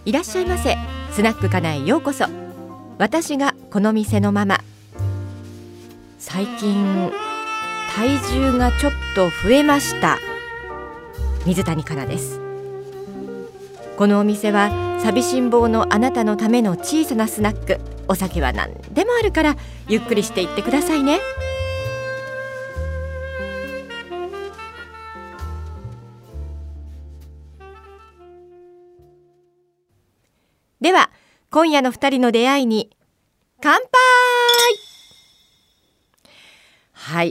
いらっしゃいませ。スナックかなへようこそ。私がこの店のママ。最近体重がちょっと増えました。水谷香奈です。このお店は寂しん坊のあなたのための小さなスナック。お酒は何でもあるからゆっくりしていってくださいね。では今夜の2人の出会いに乾杯。はい、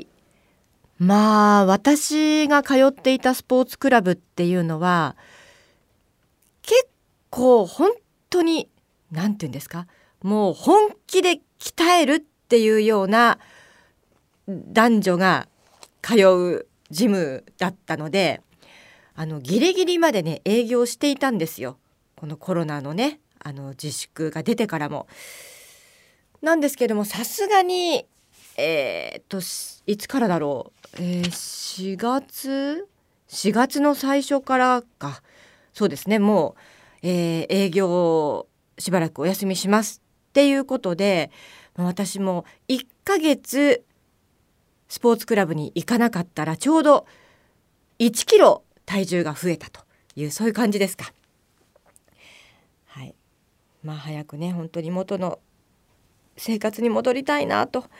私が通っていたスポーツクラブっていうのは結構本当になんていうんですか、もう本気で鍛えるっていうような男女が通うジムだったので、ギリギリまでね営業していたんですよ。このコロナのね自粛が出てからもなんですけども、さすがにいつからだろう、4月の最初からか。そうですね、もう、営業しばらくお休みしますっていうことで、私も1ヶ月スポーツクラブに行かなかったらちょうど1キロ体重が増えたという、そういう感じですか。はい、早くね本当に元の生活に戻りたいなと。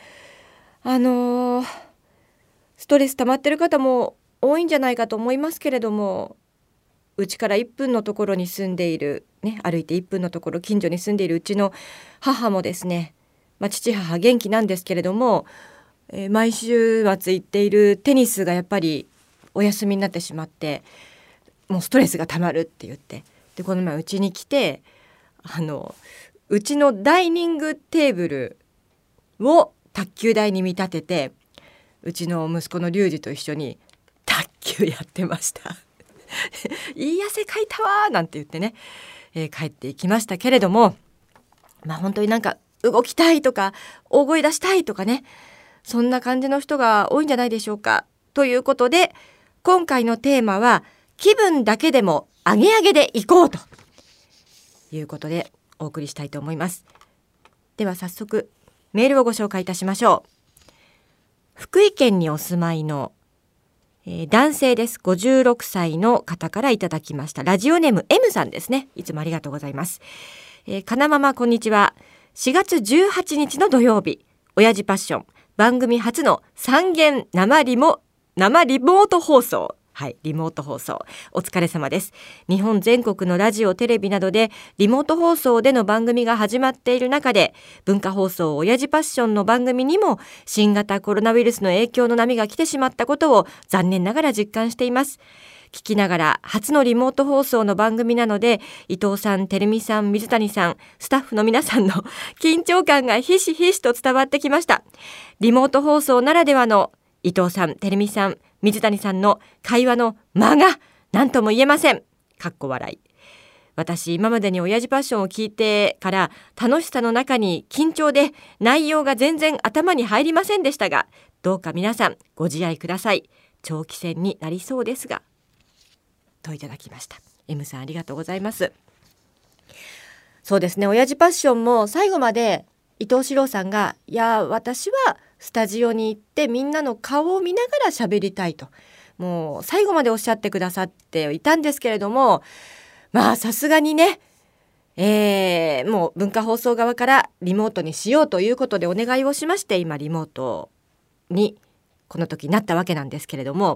ストレス溜まってる方も多いんじゃないかと思いますけれども、うちから1分のところに住んでいる、歩いて1分のところ近所に住んでいるうちの母もですね、父母元気なんですけれども、毎週末行っているテニスがやっぱりお休みになってしまって、もうストレスが溜まるって言って、でこの前うちに来てうちのダイニングテーブルを卓球台に見立てて、うちの息子の龍二と一緒に卓球やってましたいい汗かいたわなんて言ってね、帰っていきましたけれども、本当になんか動きたいとか大声出したいとかね、そんな感じの人が多いんじゃないでしょうか。ということで今回のテーマは気分だけでもアゲアゲでいこうということでお送りしたいと思います。では早速メールをご紹介いたしましょう。福井県にお住まいの、男性です。56歳の方からいただきました。ラジオネーム M さんですね。いつもありがとうございます。かなママこんにちは。4月18日の土曜日、親父パッション番組初の3元生リモート放送、リモート放送お疲れ様です。日本全国のラジオテレビなどでリモート放送での番組が始まっている中で、文化放送親父パッションの番組にも新型コロナウイルスの影響の波が来てしまったことを残念ながら実感しています。聞きながら初のリモート放送の番組なので、伊藤さん、てるみさん、水谷さん、スタッフの皆さんの緊張感がひしひしと伝わってきました。リモート放送ならではの伊藤さん、てるみさん、水谷さんの会話の間が何とも言えません。かっこ笑い。私今までに親父パッションを聞いてから楽しさの中に緊張で内容が全然頭に入りませんでしたが、どうか皆さんご自愛ください。長期戦になりそうですが、といただきました。 M さんありがとうございます。そうですね、親父パッションも最後まで伊藤四郎さんが、いや私はスタジオに行ってみんなの顔を見ながら喋りたいと、もう最後までおっしゃってくださっていたんですけれども、さすがにね、もう文化放送側からリモートにしようということでお願いをしまして、今リモートにこの時なったわけなんですけれども、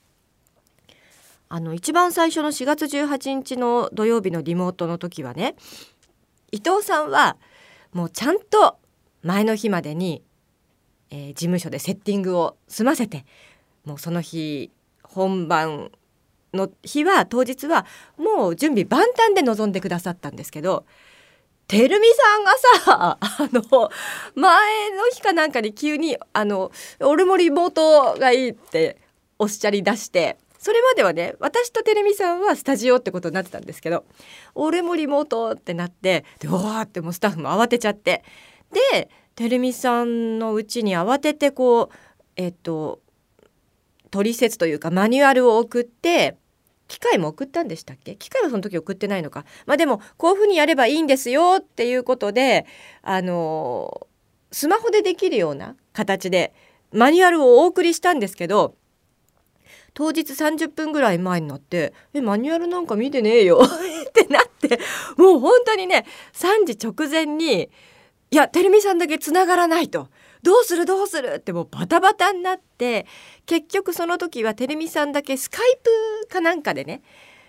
一番最初の4月18日の土曜日のリモートの時はね、伊藤さんはもうちゃんと前の日までに、事務所でセッティングを済ませて、もうその日本番の日は当日はもう準備万端で臨んでくださったんですけど、てるみさんがさ前の日かなんかに急に俺もリモートがいいっておっしゃり出して、それまではね私とてるみさんはスタジオってことになってたんですけど、俺もリモートってなって、でわーってもうスタッフも慌てちゃって、でてるみさんのうちに慌てて取説というかマニュアルを送って、 機械も送ったんでしたっけ？機械はその時送ってないのか。でもこういうふうにやればいいんですよっていうことでスマホでできるような形でマニュアルをお送りしたんですけど、当日30分ぐらい前になってマニュアルなんか見てねえよってなって、もう本当にね3時直前にいやてるみさんだけ繋がらないと、どうするってもうバタバタになって、結局その時はてるみさんだけスカイプかなんかでね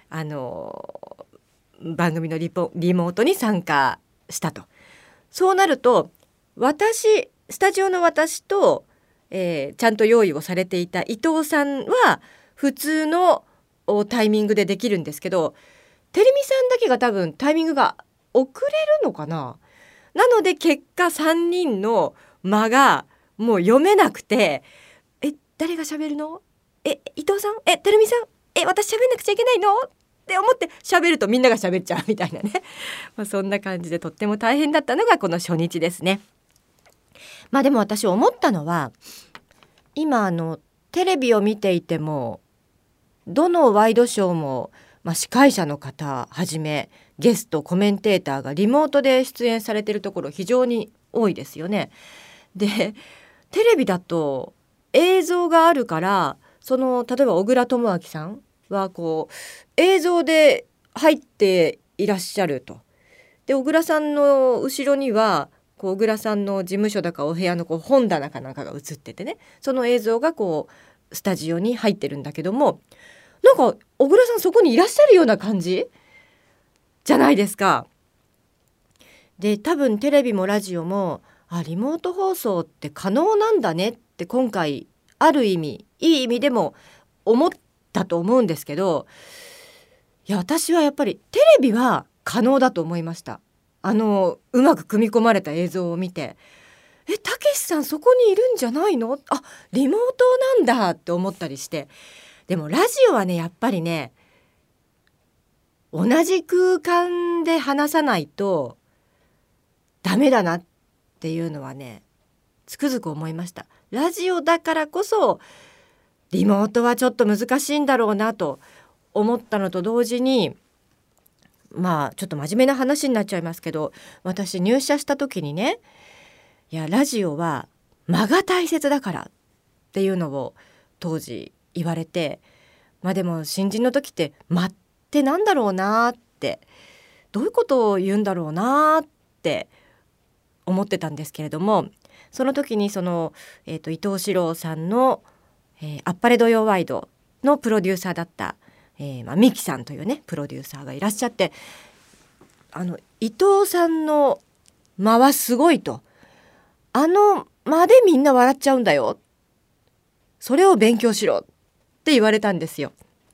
番組のリモートに参加したと。そうなるとスタジオの私と、ちゃんと用意をされていた伊藤さんは普通のタイミングでできるんですけど、てるみさんだけが多分タイミングが遅れるのかな。なので結果3人の間がもう読めなくて、誰が喋るの？伊藤さん？てるみさん？私喋んなくちゃいけないの？って思って喋るとみんなが喋っちゃうみたいなねそんな感じでとっても大変だったのがこの初日ですね。でも私思ったのは、今テレビを見ていてもどのワイドショーも、司会者の方はじめゲストコメンテーターがリモートで出演されているところ非常に多いですよね。でテレビだと映像があるから、例えば小倉智昭さんは映像で入っていらっしゃると。で小倉さんの後ろには小倉さんの事務所だかお部屋の本棚かなんかが映っててね、その映像がスタジオに入ってるんだけども、なんか小倉さんそこにいらっしゃるような感じじゃないですか。で多分テレビもラジオもリモート放送って可能なんだねって今回ある意味いい意味でも思ったと思うんですけど、私はやっぱりテレビは可能だと思いました。うまく組み込まれた映像を見て、たけしさんそこにいるんじゃないの？リモートなんだって思ったりして。でもラジオはねやっぱりね同じ空間で話さないとダメだなっていうのはねつくづく思いました。ラジオだからこそリモートはちょっと難しいんだろうなと思ったのと同時に、ちょっと真面目な話になっちゃいますけど、私入社した時にね、ラジオは間が大切だからっていうのを当時言われて、でも新人の時って間ってなんだろうなって、どういうことを言うんだろうなって思ってたんですけれども、その時に伊藤四郎さんの、あっぱれ土曜ワイドのプロデューサーだった、ミキさんというねプロデューサーがいらっしゃって、伊藤さんの間はすごいと、間でみんな笑っちゃうんだよ、それを勉強しろって言われたんですよ。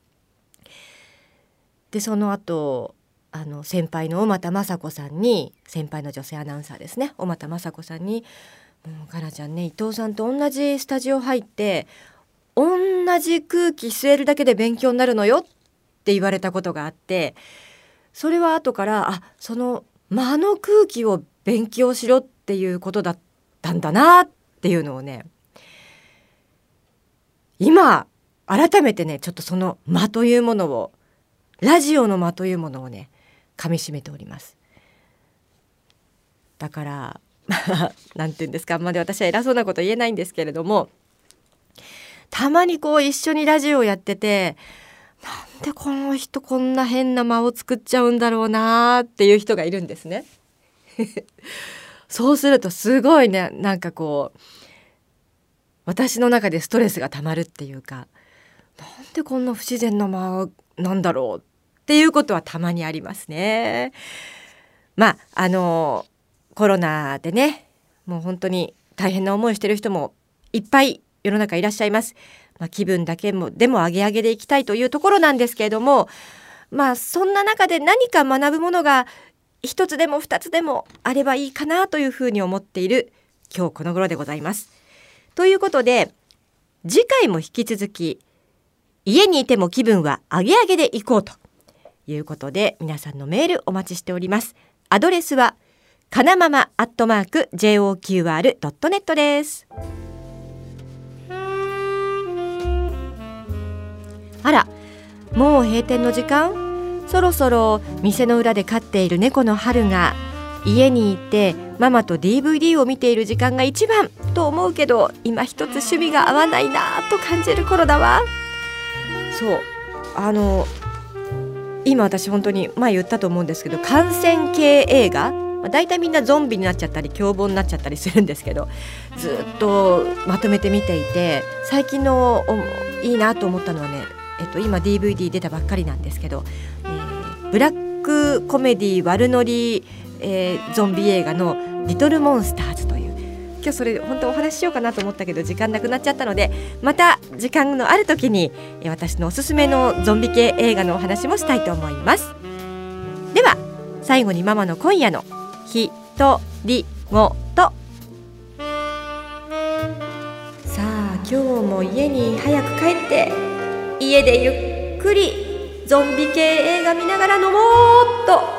でその後先輩の小俣雅子さんに、先輩の女性アナウンサーですね、小俣雅子さんに、もうかなちゃんね、伊藤さんと同じスタジオ入って同じ空気吸えるだけで勉強になるのよって言われたことがあって、それは後からその間の空気を勉強しろっていうことだったんだなっていうのをね、今改めてねちょっとその間というものを、ラジオの間というものをね噛み締めております。だからなんて言うんですか、あんまり私は偉そうなこと言えないんですけれども、たまに一緒にラジオやってて、なんでこの人こんな変な間を作っちゃうんだろうなっていう人がいるんですねそうするとすごいね、なんか私の中でストレスがたまるっていうか、なんでこんな不自然な間なんだろうっていうことはたまにありますね。コロナでねもう本当に大変な思いしてる人もいっぱい世の中いらっしゃいます。気分だけでも上げ上げでいきたいというところなんですけれども、そんな中で何か学ぶものが一つでも二つでもあればいいかなというふうに思っている今日この頃でございます。ということで次回も引き続き家にいても気分は上げ上げでいこうということで、皆さんのメールお待ちしております。アドレスはかなまま@joqr.net です。 もう閉店の時間？そろそろ店の裏で飼っている猫の春が家にいてママと DVD を見ている時間が一番と思うけど、今一つ趣味が合わないなと感じる頃だわ。そう今私本当に前言ったと思うんですけど、感染系映画、だいたいみんなゾンビになっちゃったり凶暴になっちゃったりするんですけど、ずっとまとめて見ていて、最近のいいなと思ったのはね、今 DVD 出たばっかりなんですけど、ブラックコメディ悪ノリ、ゾンビ映画のリトルモンスターズという、今日それ本当お話ししようかなと思ったけど時間なくなっちゃったので、また時間のある時に私のおすすめのゾンビ系映画のお話もしたいと思います。では最後にママの今夜のひとりごと。さあ今日も家に早く帰って家でゆっくりゾンビ系映画見ながら飲もうっと